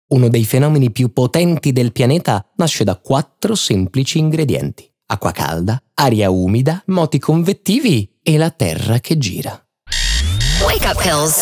Uno dei fenomeni più potenti del pianeta nasce da 4 semplici ingredienti: acqua calda, aria umida, moti convettivi e la terra che gira. Wake up pills.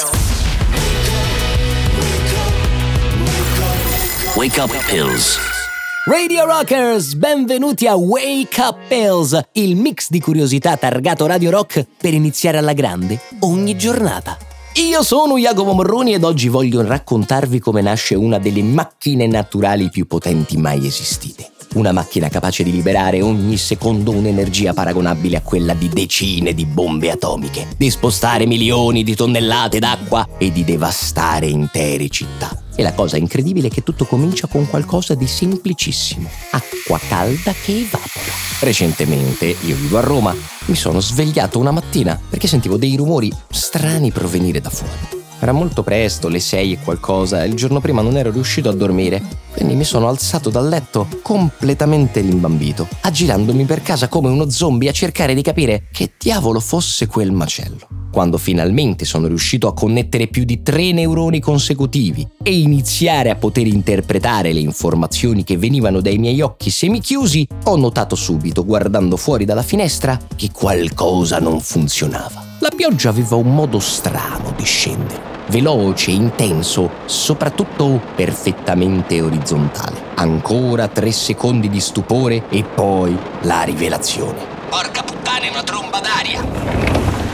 Wake up pills. Radio Rockers, benvenuti a Wake Up Pills, il mix di curiosità targato Radio Rock per iniziare alla grande ogni giornata. Io sono Jacopo Morroni ed oggi voglio raccontarvi come nasce una delle macchine naturali più potenti mai esistite. Una macchina capace di liberare ogni secondo un'energia paragonabile a quella di decine di bombe atomiche, di spostare milioni di tonnellate d'acqua e di devastare intere città. E la cosa incredibile è che tutto comincia con qualcosa di semplicissimo: acqua calda che evapora. Recentemente, io vivo a Roma, mi sono svegliato una mattina perché sentivo dei rumori strani provenire da fuori. Era molto presto, le 6 e qualcosa, e il giorno prima non ero riuscito a dormire, quindi mi sono alzato dal letto completamente rimbambito, aggirandomi per casa come uno zombie a cercare di capire che diavolo fosse quel macello. Quando finalmente sono riuscito a connettere più di 3 neuroni consecutivi e iniziare a poter interpretare le informazioni che venivano dai miei occhi semichiusi, ho notato subito, guardando fuori dalla finestra, che qualcosa non funzionava. La pioggia aveva un modo strano di scendere, veloce, intenso, soprattutto perfettamente orizzontale. Ancora 3 secondi di stupore e poi la rivelazione. Porca puttana, è una tromba d'aria!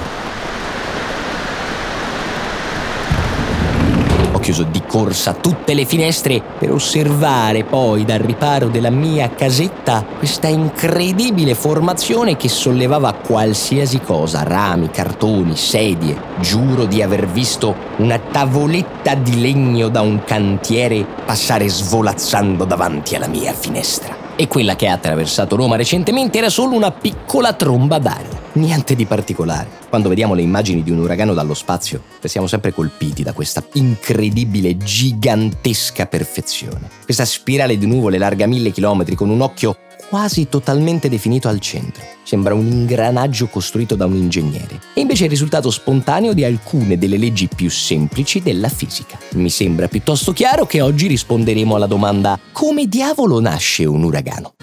Ho chiuso di corsa tutte le finestre per osservare poi dal riparo della mia casetta questa incredibile formazione che sollevava qualsiasi cosa, rami, cartoni, sedie. Giuro di aver visto una tavoletta di legno da un cantiere passare svolazzando davanti alla mia finestra. E quella che ha attraversato Roma recentemente era solo una piccola tromba d'aria. Niente di particolare. Quando vediamo le immagini di un uragano dallo spazio, siamo sempre colpiti da questa incredibile, gigantesca perfezione. Questa spirale di nuvole larga 1000 chilometri con un occhio quasi totalmente definito al centro. Sembra un ingranaggio costruito da un ingegnere. E invece è il risultato spontaneo di alcune delle leggi più semplici della fisica. Mi sembra piuttosto chiaro che oggi risponderemo alla domanda: come diavolo nasce un uragano?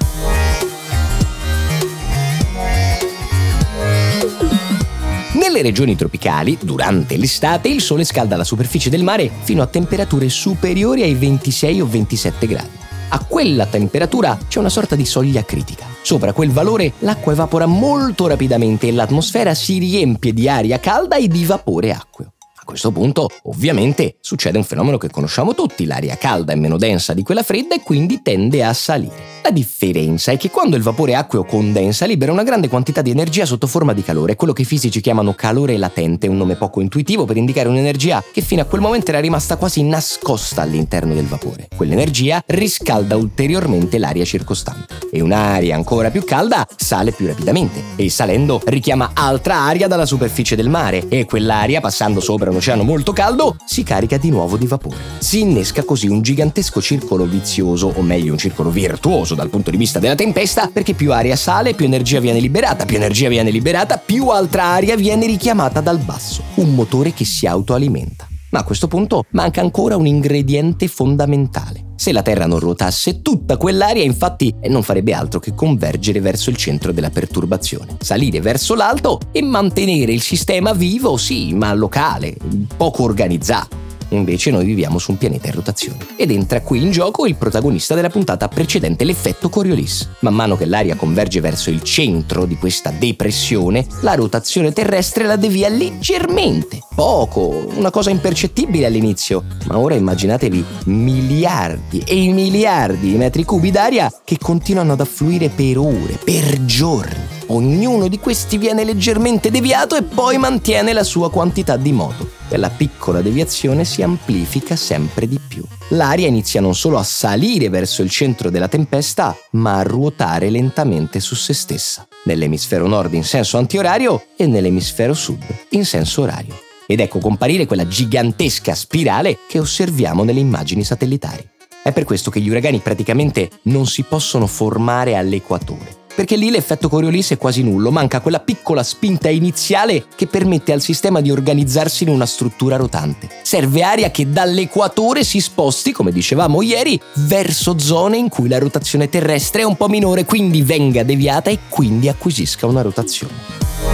Nelle regioni tropicali, durante l'estate, il sole scalda la superficie del mare fino a temperature superiori ai 26 o 27 gradi. A quella temperatura c'è una sorta di soglia critica. Sopra quel valore l'acqua evapora molto rapidamente e l'atmosfera si riempie di aria calda e di vapore acqueo. A questo punto, ovviamente, succede un fenomeno che conosciamo tutti: l'aria calda è meno densa di quella fredda e quindi tende a salire. La differenza è che quando il vapore acqueo condensa libera una grande quantità di energia sotto forma di calore, quello che i fisici chiamano calore latente, un nome poco intuitivo per indicare un'energia che fino a quel momento era rimasta quasi nascosta all'interno del vapore. Quell'energia riscalda ulteriormente l'aria circostante e un'aria ancora più calda sale più rapidamente e salendo richiama altra aria dalla superficie del mare e quell'aria, passando sopra un oceano molto caldo, si carica di nuovo di vapore. Si innesca così un gigantesco circolo vizioso, o meglio un circolo virtuoso dal punto di vista della tempesta, perché più aria sale, più energia viene liberata, più altra aria viene richiamata dal basso. Un motore che si autoalimenta. Ma a questo punto manca ancora un ingrediente fondamentale. Se la Terra non ruotasse, tutta quell'aria infatti non farebbe altro che convergere verso il centro della perturbazione, salire verso l'alto e mantenere il sistema vivo, sì, ma locale, poco organizzato. Invece noi viviamo su un pianeta in rotazione. Ed entra qui in gioco il protagonista della puntata precedente, l'effetto Coriolis. Man mano che l'aria converge verso il centro di questa depressione, la rotazione terrestre la devia leggermente. Poco, una cosa impercettibile all'inizio. Ma ora immaginatevi miliardi e miliardi di metri cubi d'aria che continuano ad affluire per ore, per giorni. Ognuno di questi viene leggermente deviato e poi mantiene la sua quantità di moto. E la piccola deviazione si amplifica sempre di più. L'aria inizia non solo a salire verso il centro della tempesta, ma a ruotare lentamente su se stessa, nell'emisfero nord in senso antiorario e nell'emisfero sud in senso orario. Ed ecco comparire quella gigantesca spirale che osserviamo nelle immagini satellitari. È per questo che gli uragani praticamente non si possono formare all'equatore. perché lì l'effetto Coriolis è quasi nullo, manca quella piccola spinta iniziale che permette al sistema di organizzarsi in una struttura rotante. Serve aria che dall'equatore si sposti, come dicevamo ieri, verso zone in cui la rotazione terrestre è un po' minore, quindi venga deviata e quindi acquisisca una rotazione.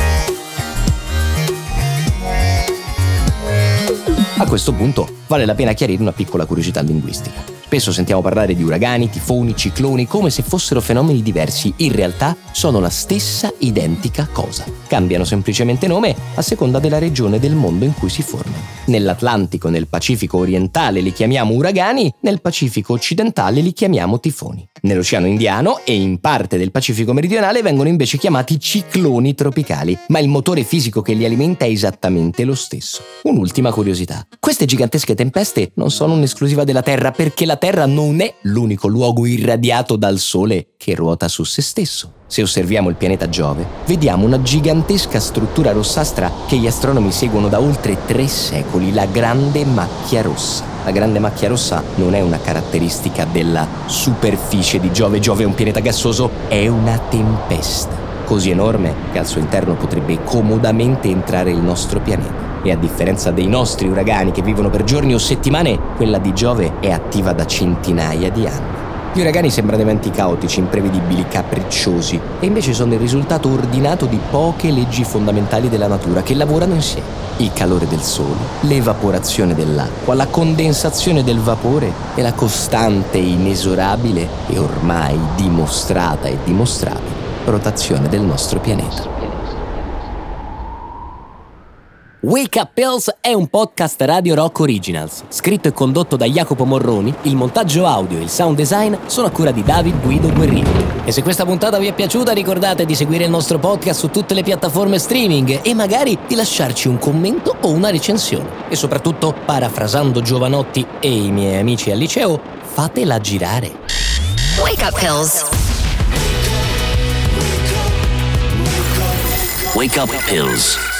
A questo punto vale la pena chiarire una piccola curiosità linguistica. Spesso sentiamo parlare di uragani, tifoni, cicloni come se fossero fenomeni diversi. In realtà sono la stessa identica cosa. Cambiano semplicemente nome a seconda della regione del mondo in cui si formano. Nell'Atlantico e nel Pacifico orientale li chiamiamo uragani, nel Pacifico occidentale li chiamiamo tifoni. Nell'Oceano Indiano e in parte del Pacifico meridionale vengono invece chiamati cicloni tropicali, ma il motore fisico che li alimenta è esattamente lo stesso. Un'ultima curiosità. Queste gigantesche tempeste non sono un'esclusiva della Terra, perché la Terra non è l'unico luogo irradiato dal Sole che ruota su se stesso. Se osserviamo il pianeta Giove, vediamo una gigantesca struttura rossastra che gli astronomi seguono da oltre 3 secoli, la Grande Macchia Rossa. La Grande Macchia Rossa non è una caratteristica della superficie di Giove. Giove è un pianeta gassoso, è una tempesta così enorme che al suo interno potrebbe comodamente entrare il nostro pianeta. E a differenza dei nostri uragani che vivono per giorni o settimane, quella di Giove è attiva da centinaia di anni. Gli uragani sembrano eventi caotici, imprevedibili, capricciosi, e invece sono il risultato ordinato di poche leggi fondamentali della natura che lavorano insieme. Il calore del sole, l'evaporazione dell'acqua, la condensazione del vapore e la costante, inesorabile e ormai dimostrata e dimostrabile rotazione del nostro pianeta. Wake Up Pills è un podcast Radio Rock Originals, scritto e condotto da Jacopo Morroni. Il montaggio audio e il sound design sono a cura di David Guido Guerrino. E se questa puntata vi è piaciuta, ricordate di seguire il nostro podcast su tutte le piattaforme streaming e magari di lasciarci un commento o una recensione. E soprattutto, parafrasando Giovanotti e i miei amici al liceo, fatela girare. Wake Up Pills. Wake Up Pills.